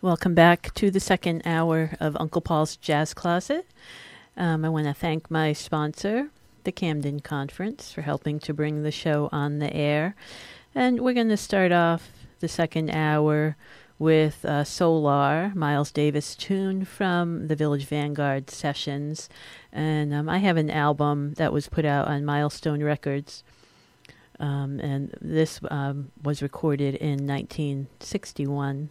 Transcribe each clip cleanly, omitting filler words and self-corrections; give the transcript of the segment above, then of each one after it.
Welcome back to the second hour of Uncle Paul's Jazz Closet. I want to thank my sponsor, the Camden Conference, for helping to bring the show on the air. And we're going to start off the second hour with Solar, Miles Davis tune from the Village Vanguard sessions. And I have an album that was put out on Milestone Records. And this was recorded in 1961.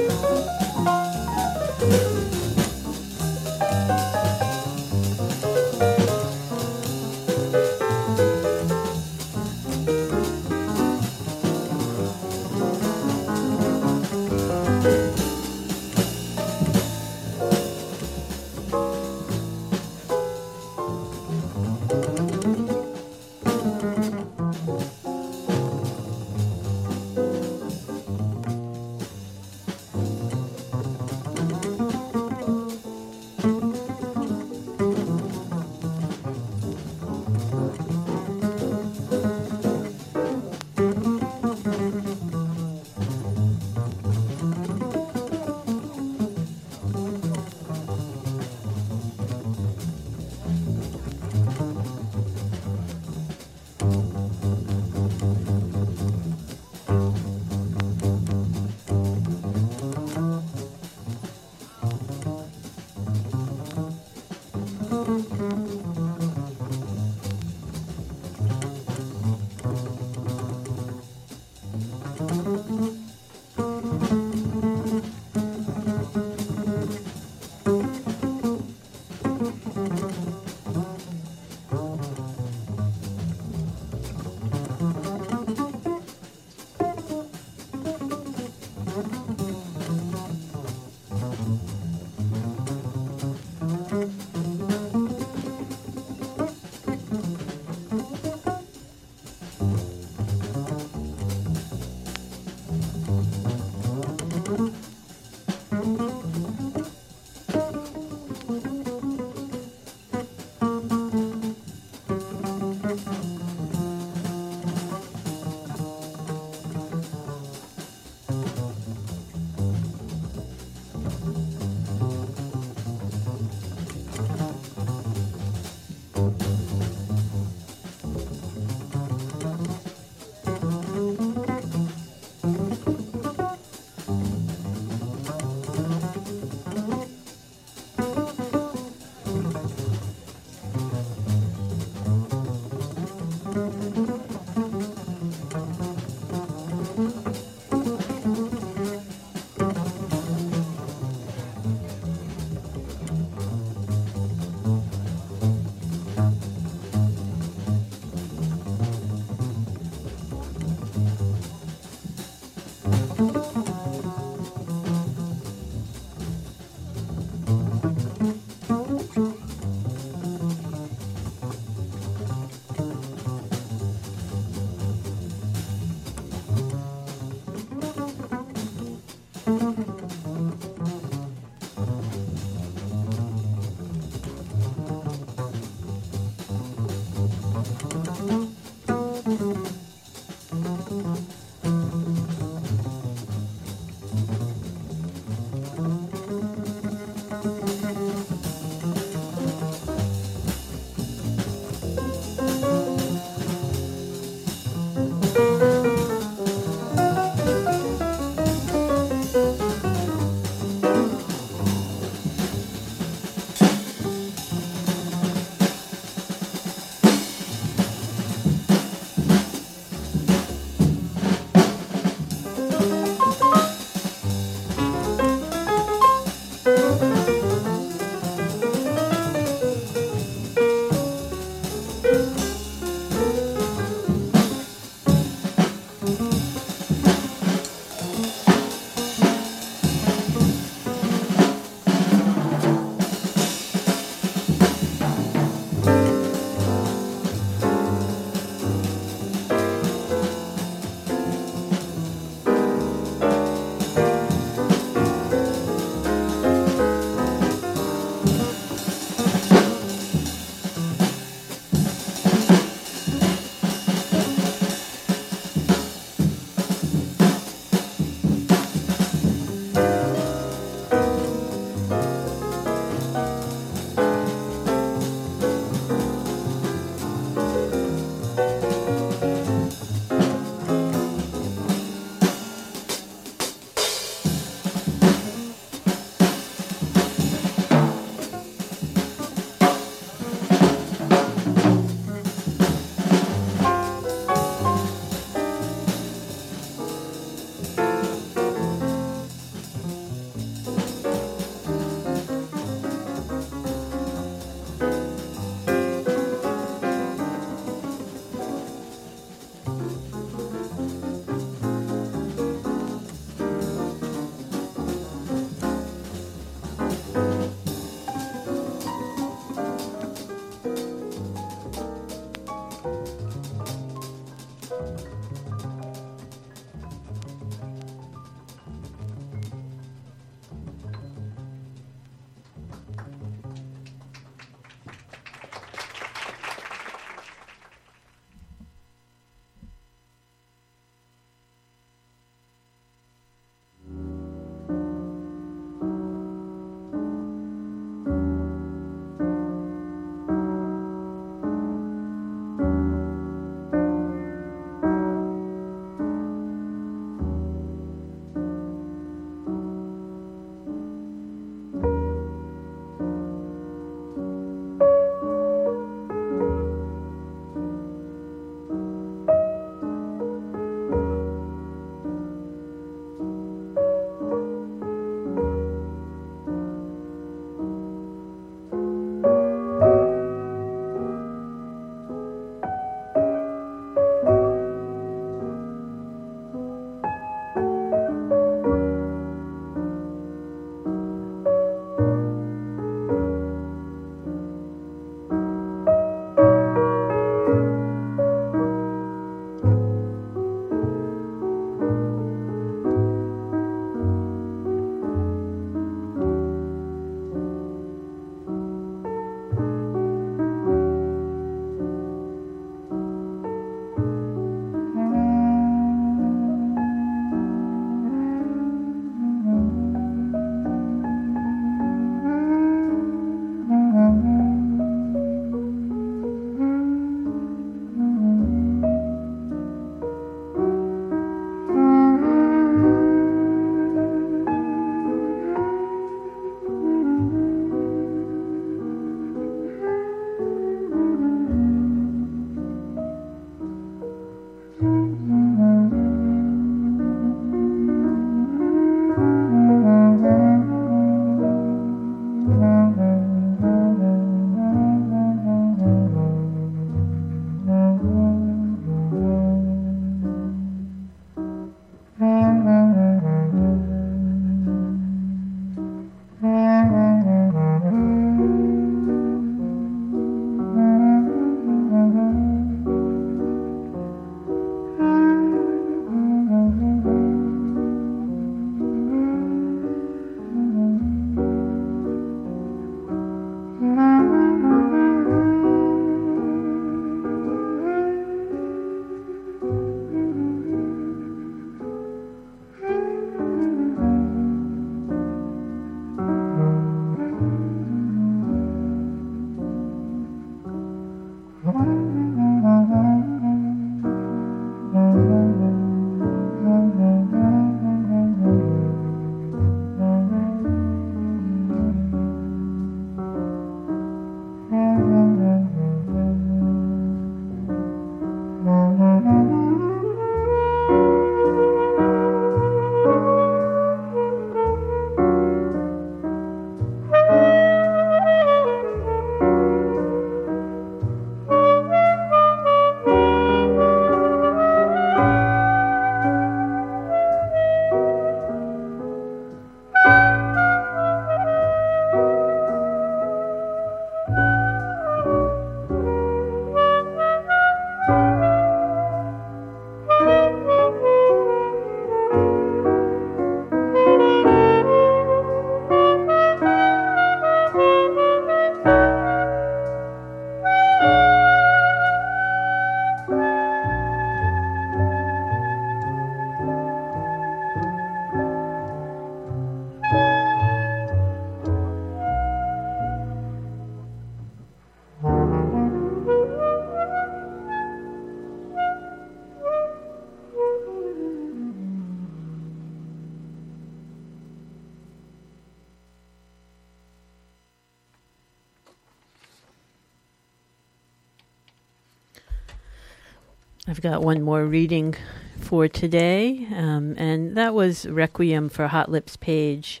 I've got one more reading for today, and that was Requiem for Hot Lips Page,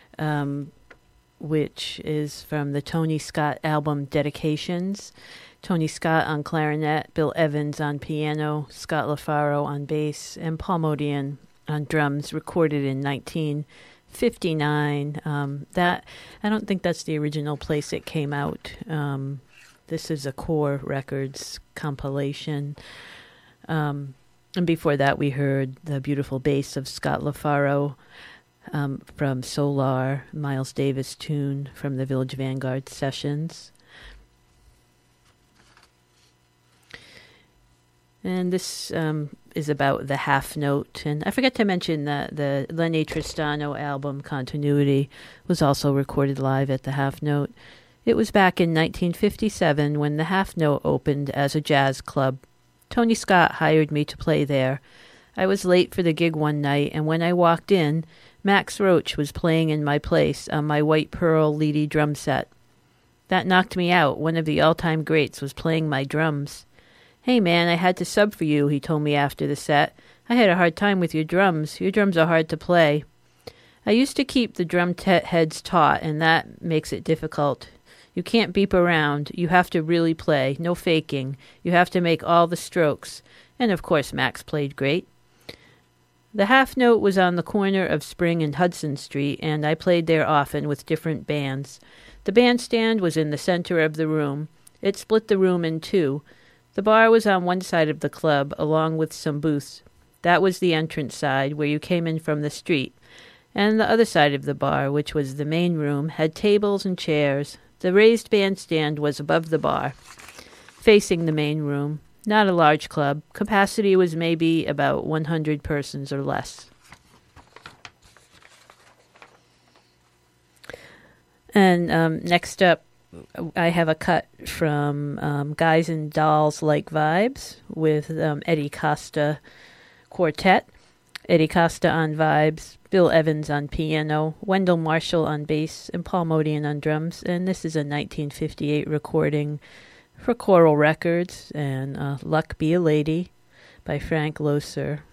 which is from the Tony Scott album Dedications. Tony Scott on clarinet, Bill Evans on piano, Scott LaFaro on bass, and Paul Motian on drums, recorded in 1959. That I don't think that's the original place it came out. This is a Core Records compilation. And before that, we heard the beautiful bass of Scott LaFaro from Solar, Miles Davis tune from the Village Vanguard sessions. And this is about the half note. And I forgot to mention that the Lenny Tristano album, Continuity, was also recorded live at the half note. It was back in 1957 when the half note opened as a jazz club. Tony Scott hired me to play there. I was late for the gig one night, and when I walked in, Max Roach was playing in my place on my White Pearl Leedy drum set. That knocked me out. One of the all-time greats was playing my drums. "Hey, man, I had to sub for you," he told me after the set. "I had a hard time with your drums. Your drums are hard to play." I used to keep the drum heads taut, and that makes it difficult. You can't beep around. You have to really play. No faking. You have to make all the strokes. And, of course, Max played great. The half note was on the corner of Spring and Hudson Street, and I played there often with different bands. The bandstand was in the center of the room. It split the room in two. The bar was on one side of the club, along with some booths. That was the entrance side, where you came in from the street. And the other side of the bar, which was the main room, had tables and chairs. The raised bandstand was above the bar, facing the main room. Not a large club. Capacity was maybe about 100 persons or less. And next up, I have a cut from Guys and Dolls Like Vibes with Eddie Costa Quartet. Eddie Costa on vibes, Bill Evans on piano, Wendell Marshall on bass, and Paul Motian on drums. And this is a 1958 recording for Choral Records, and Luck Be a Lady by Frank Loesser.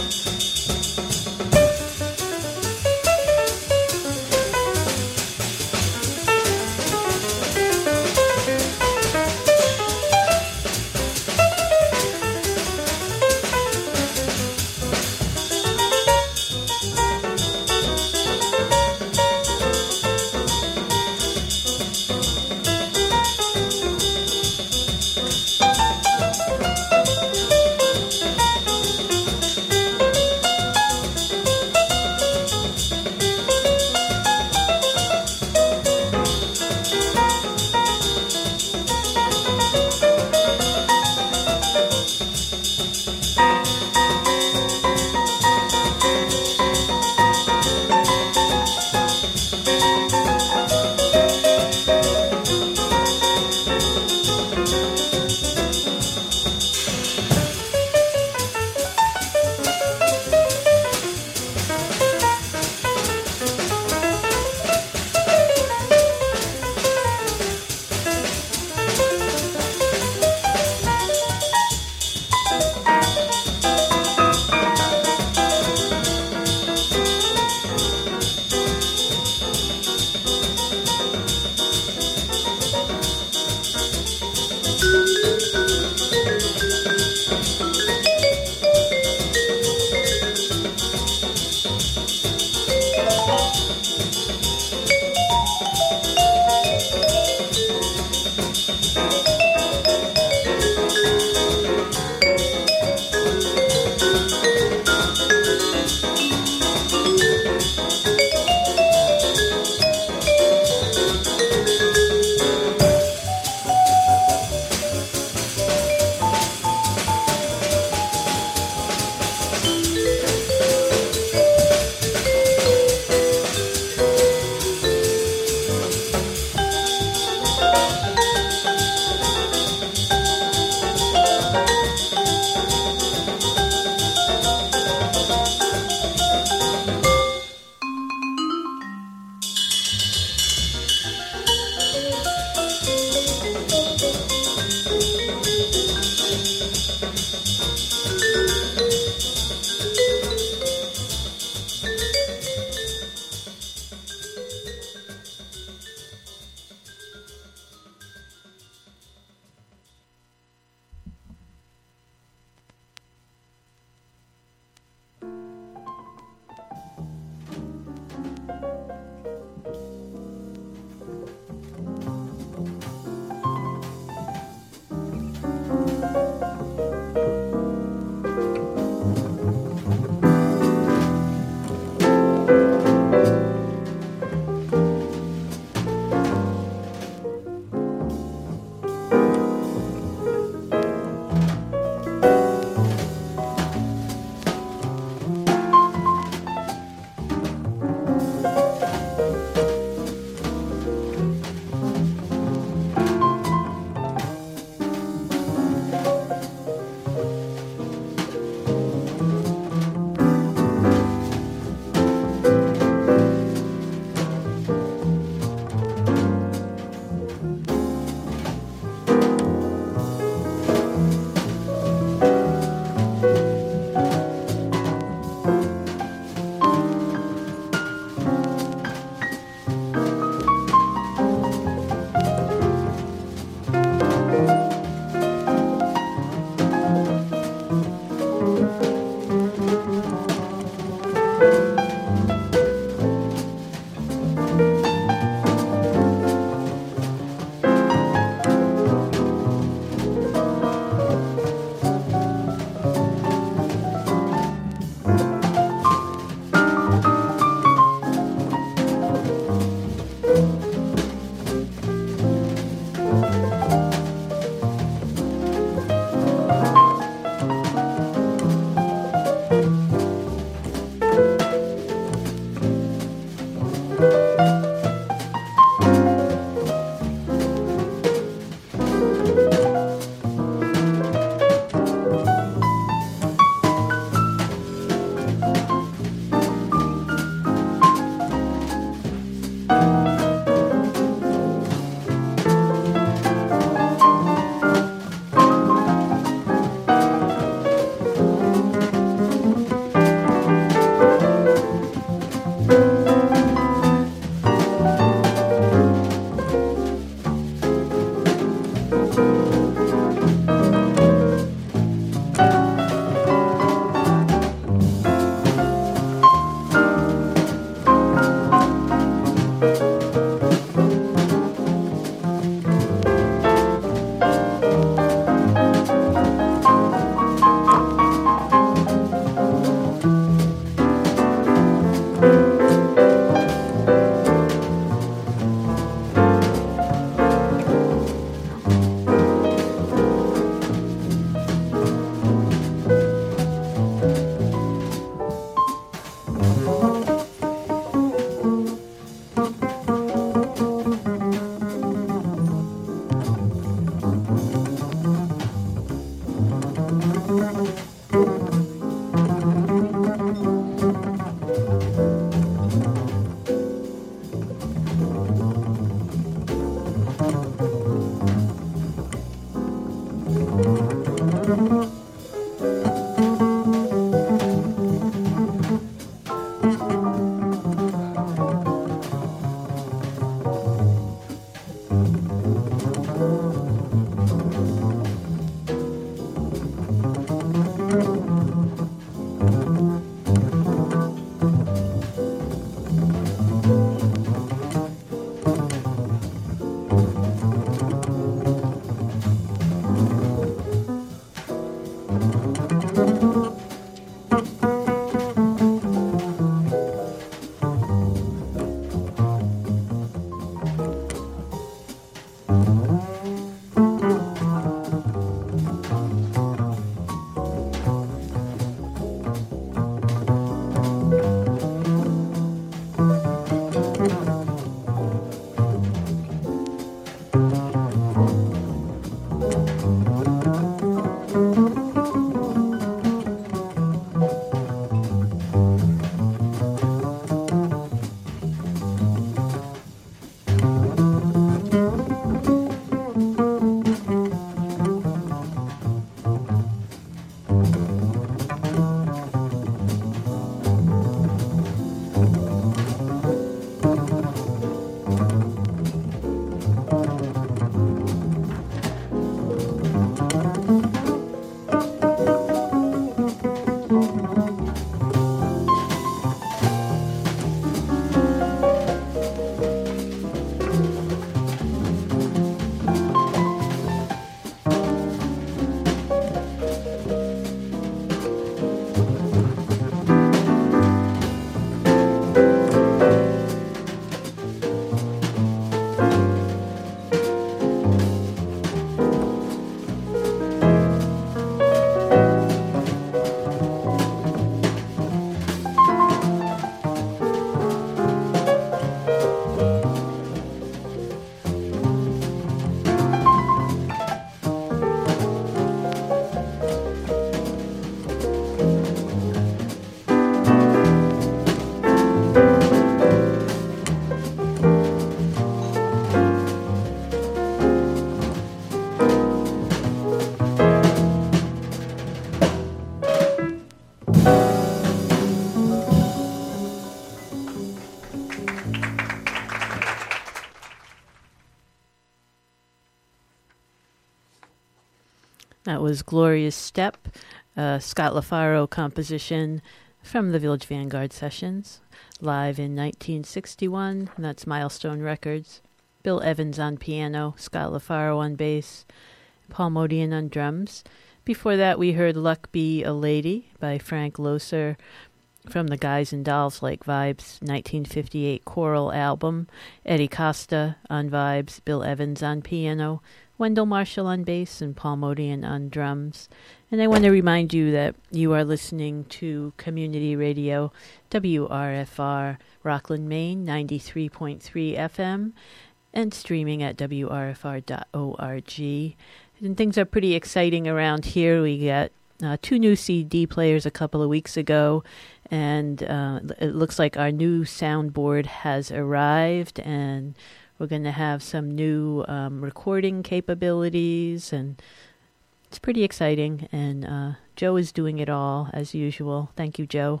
That was Gloria's Step, a Scott LaFaro composition from the Village Vanguard sessions, live in 1961, and that's Milestone Records. Bill Evans on piano, Scott LaFaro on bass, Paul Motian on drums. Before that, we heard Luck Be a Lady by Frank Loesser from the Guys and Dolls Like Vibes 1958 choral album. Eddie Costa on vibes, Bill Evans on piano, Wendell Marshall on bass, and Paul Motian on drums. And I want to remind you that you are listening to Community Radio, WRFR, Rockland, Maine, 93.3 FM, and streaming at WRFR.org. And things are pretty exciting around here. We got 2 new CD players a couple of weeks ago, and it looks like our new soundboard has arrived, and we're going to have some new recording capabilities, and it's pretty exciting. And Joe is doing it all, as usual. Thank you, Joe.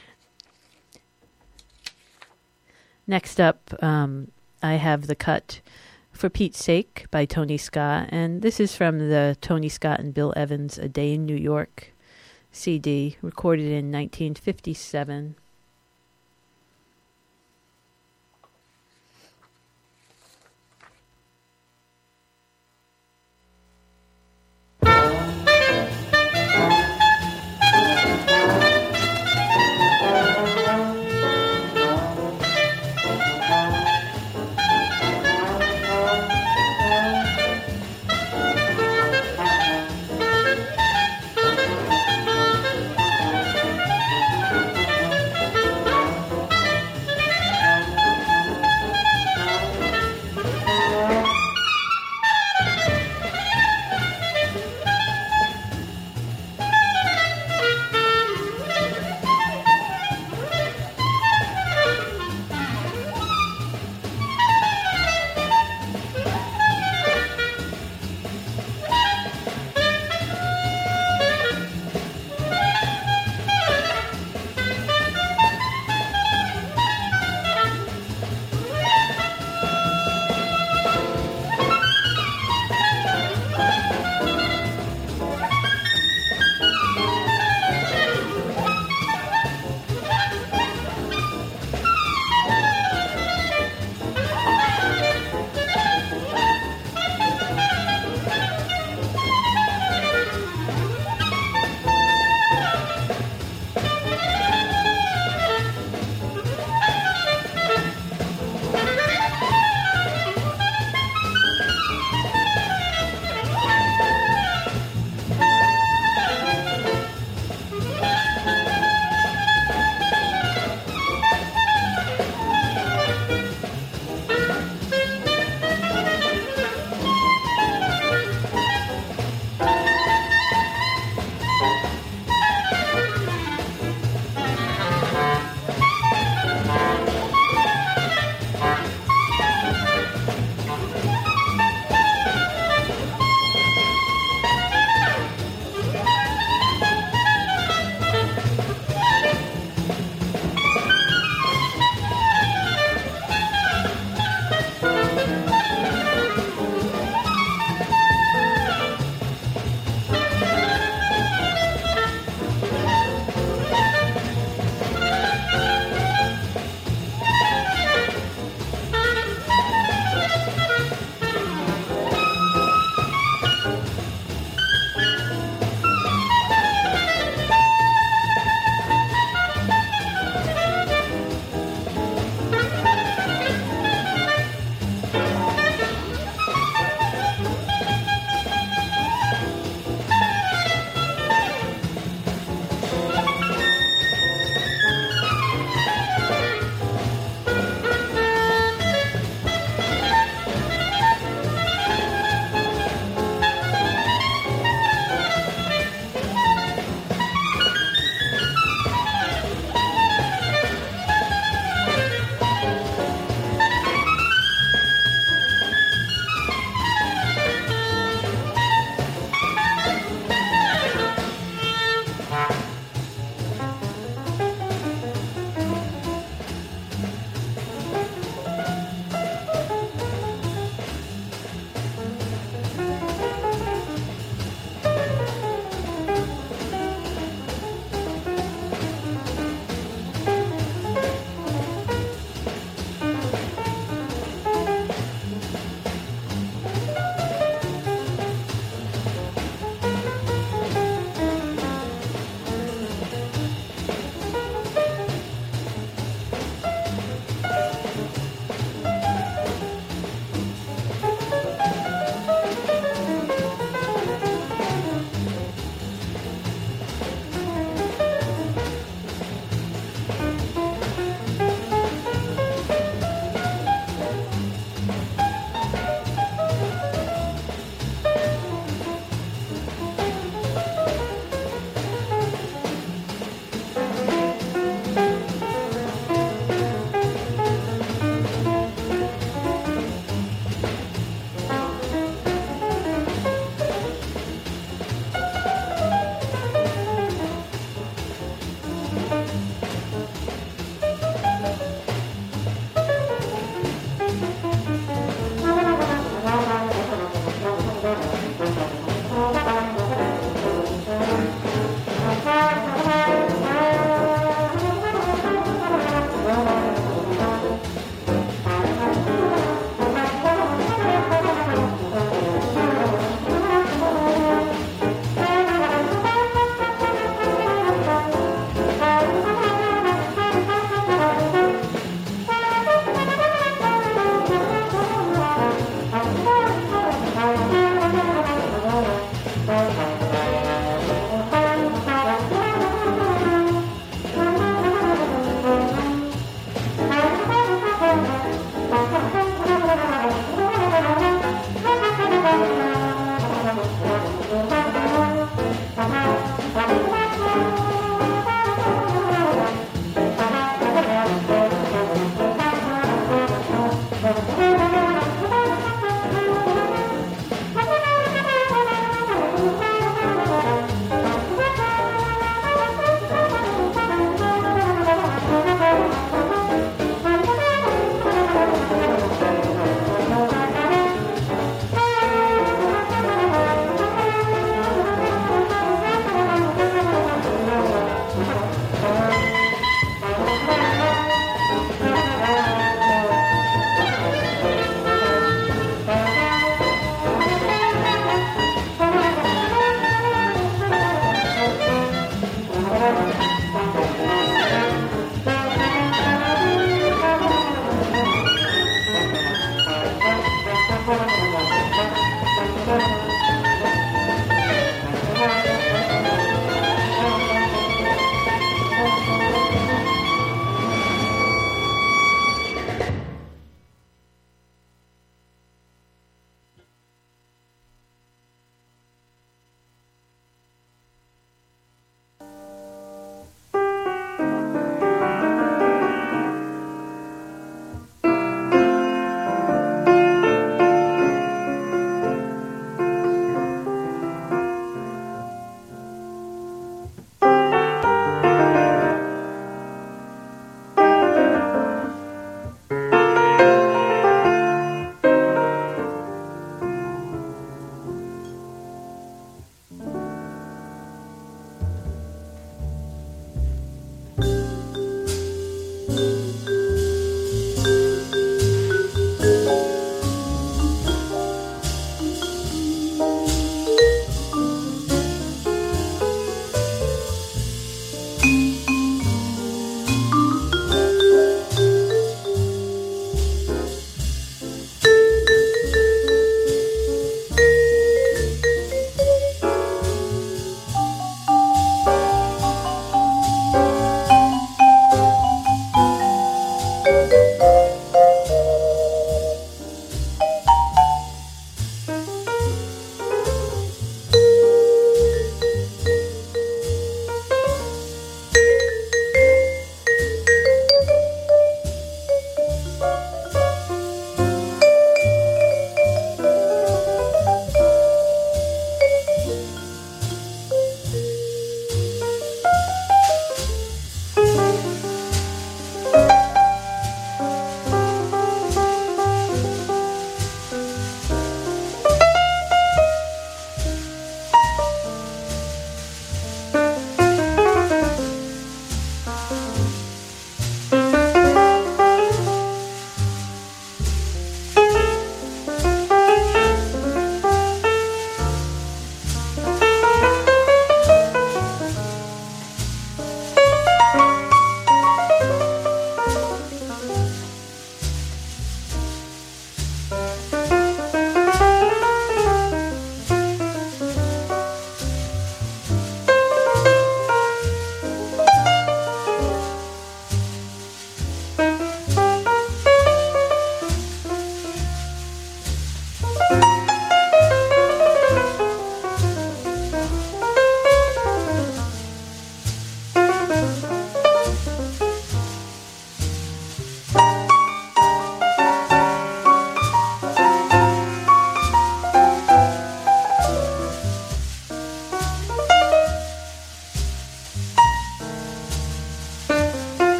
Next up, I have the cut For Pete's Sake by Tony Scott, and this is from the Tony Scott and Bill Evans A Day in New York CD, recorded in 1957.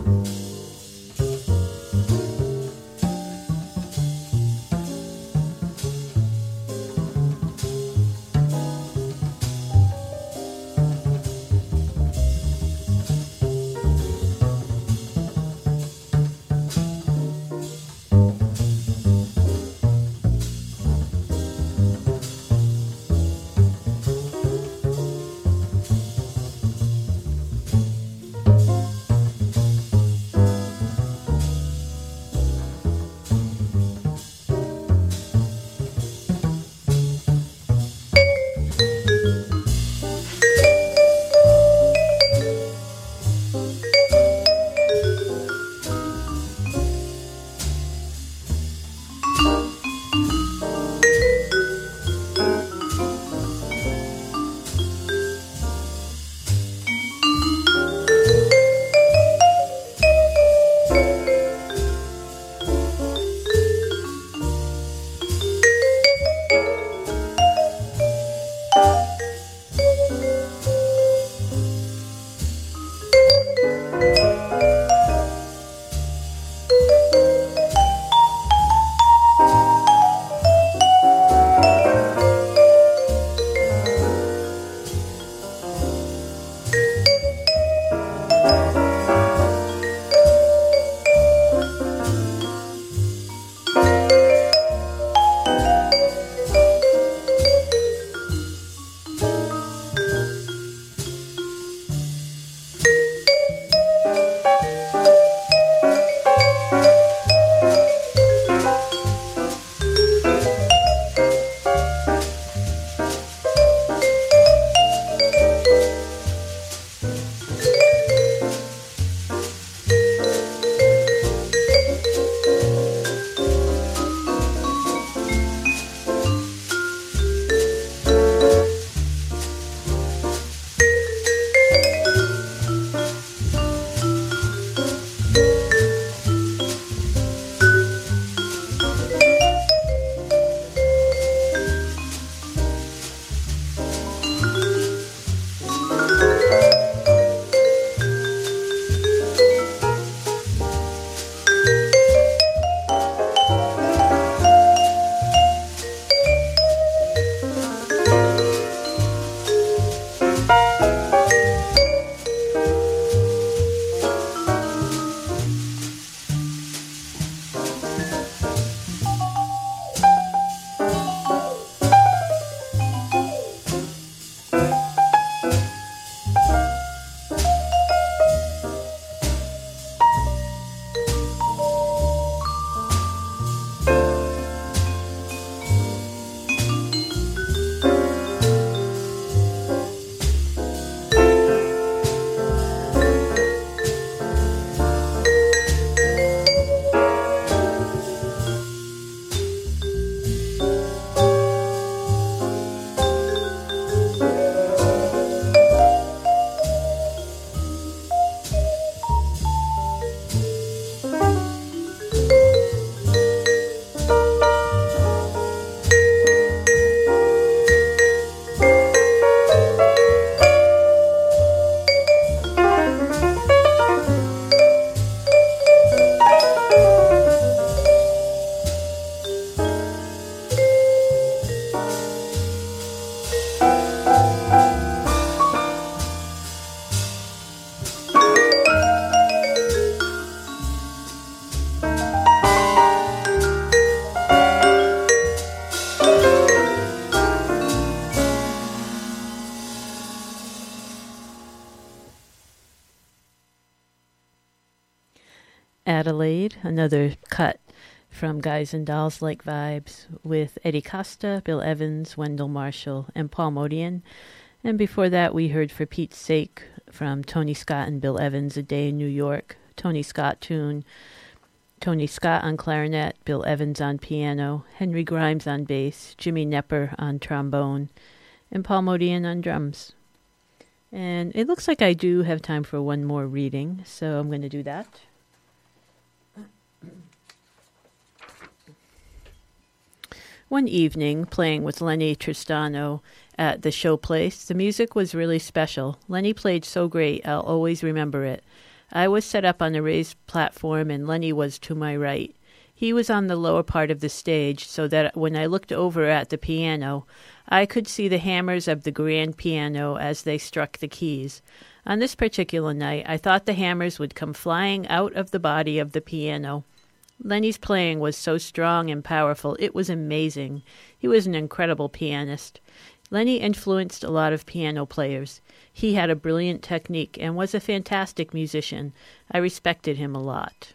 Adelaide, another cut from Guys and Dolls Like Vibes with Eddie Costa, Bill Evans, Wendell Marshall, and Paul Motian. And before that, we heard For Pete's Sake from Tony Scott and Bill Evans, A Day in New York. Tony Scott tune. Tony Scott on clarinet, Bill Evans on piano, Henry Grimes on bass, Jimmy Nepper on trombone, and Paul Motian on drums. And it looks like I do have time for one more reading, so I'm going to do that. One evening, playing with Lenny Tristano at the Showplace, the music was really special. Lenny played so great, I'll always remember it. I was set up on a raised platform and Lenny was to my right. He was on the lower part of the stage so that when I looked over at the piano, I could see the hammers of the grand piano as they struck the keys. On this particular night, I thought the hammers would come flying out of the body of the piano. Lenny's playing was so strong and powerful, it was amazing. He was an incredible pianist. Lenny influenced a lot of piano players. He had a brilliant technique and was a fantastic musician. I respected him a lot.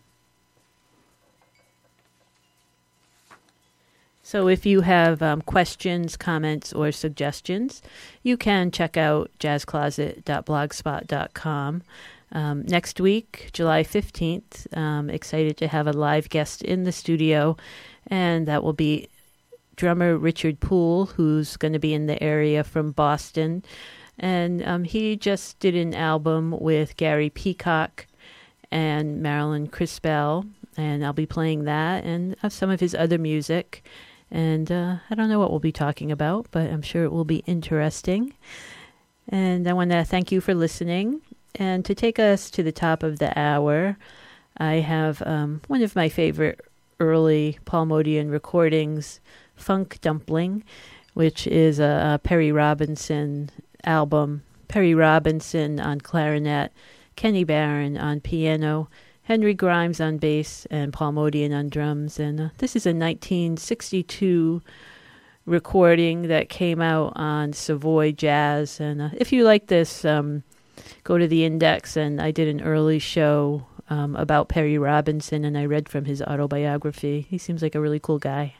So if you have questions, comments, or suggestions, you can check out jazzcloset.blogspot.com. Next week, July 15th, excited to have a live guest in the studio, and that will be drummer Richard Poole, who's going to be in the area from Boston. And he just did an album with Gary Peacock and Marilyn Crispell, and I'll be playing that and some of his other music. And I don't know what we'll be talking about, but I'm sure it will be interesting. And I want to thank you for listening. And to take us to the top of the hour, I have one of my favorite early Paul Motian recordings, Funk Dumpling, which is a Perry Robinson album. Perry Robinson on clarinet, Kenny Barron on piano, Henry Grimes on bass, and Paul Motian on drums. And this is a 1962 recording that came out on Savoy Jazz. And if you like this, go to the Index, and I did an early show about Perry Robinson, and I read from his autobiography. He seems like a really cool guy.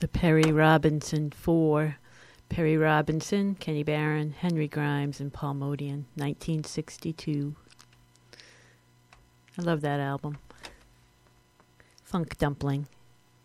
The Perry Robinson Four. Perry Robinson, Kenny Barron, Henry Grimes, and Paul Motian, 1962. I love that album. Funk Dumpling.